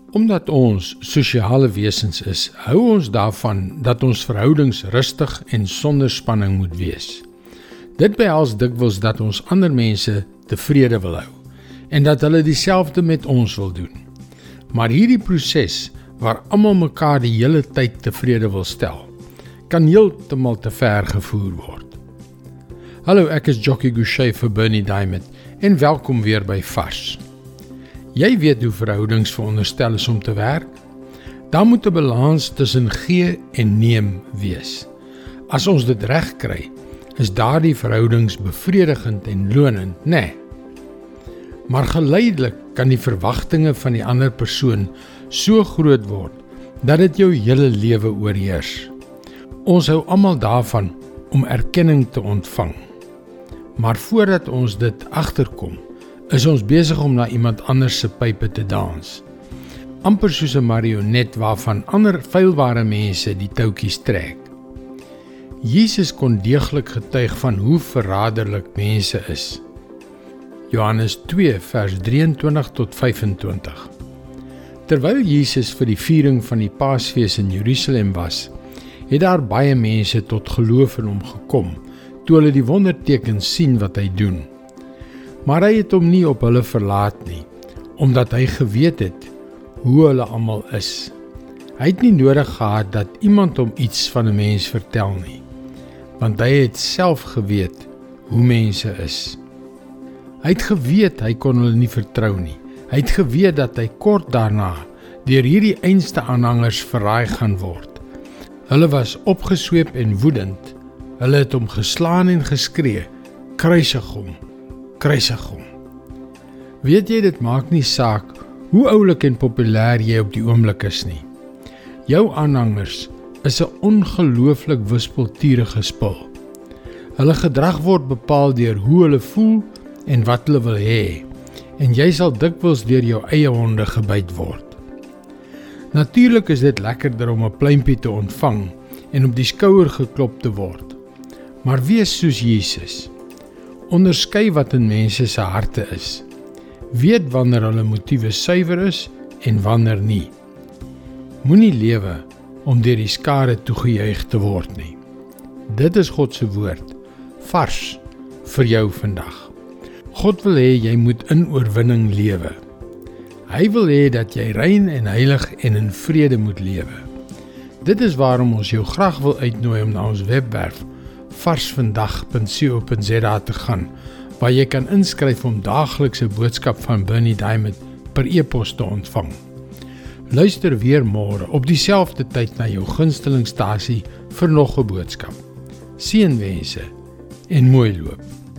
Omdat ons sosiale wesens is, hou ons daarvan dat ons verhoudings rustig en sonder spanning moet wees. Dit behels dikwels dat ons ander mense tevrede wil hou en dat hulle dieselfde met ons wil doen. Maar hierdie proses waar almal mekaar die hele tyd tevrede wil stel, kan heeltemal te ver gevoer word. Hallo, ek is Jockey Gouchee vir Bernie Diamond en welkom weer by Vars. Jy weet hoe verhoudings veronderstel is om te werk? Daar moet 'n balans tussen gee en neem wees. As ons dit reg kry, is daardie verhoudings bevredigend en lonend, né? Maar geleidelik kan die verwagtinge van die ander persoon so groot word, dat dit jou hele lewe oorheers. Ons hou almal daarvan om erkenning te ontvang. Maar voordat ons dit agterkom, is ons besig om na iemand anders se pype te dans. Amper soos 'n marionet waarvan ander feilbare mense die touwtjies trek. Jesus kon deeglik getuig van hoe verraderlik mense is. Johannes 2 vers 23 tot 25. Terwyl Jesus vir die viering van die Paasfees in Jerusalem was, het daar baie mense tot geloof in hom gekom, toe hulle die wondertekens sien wat hy doen. Maar hy het hom nie op hulle verlaat nie, omdat hy geweet het hoe hulle almal is. Hy het nie nodig gehad dat iemand hom iets van 'n mens vertel nie, want hy het self geweet hoe mense is. Hy het geweet hy kon hulle nie vertrou nie. Hy het geweet dat hy kort daarna deur hierdie einste aanhangers verraai gaan word. Hulle was opgesweep en woedend. Hulle het hom geslaan en geskree, kruisig hom, kruisig hom. Weet jy, dit maak nie saak hoe oulik en populêr jy op die oomblik is nie. Jou aanhangers is 'n ongelooflik wispelturige spul. Hulle gedrag word bepaal deur hoe hulle voel en wat hulle wil hê, en jy sal dikwels deur jou eie honde gebyt word. Natuurlik is dit lekkerder om 'n pluimpie te ontvang en op die skouer geklop te word. Maar wees soos Jesus. Onderskei wat in mense se harte is. Weet wanneer hulle motiewe suiwer is en wanneer nie. Moenie lewe om deur die skare toegejuig te word nie. Dit is God se woord, vars vir jou vandag. God wil hê jy moet in oorwinning lewe. Hy wil hê dat jy rein en heilig en in vrede moet lewe. Dit is waarom ons jou graag wil uitnooi om na ons webwerf varsvandag.co.za te gaan, waar jy kan inskryf om daaglikse boodskap van Bernie Diamond per e-pos te ontvang. Luister weer môre op dieselfde tyd na jou gunstelingstasie vir nog 'n boodskap. Seënwense en mooi loop.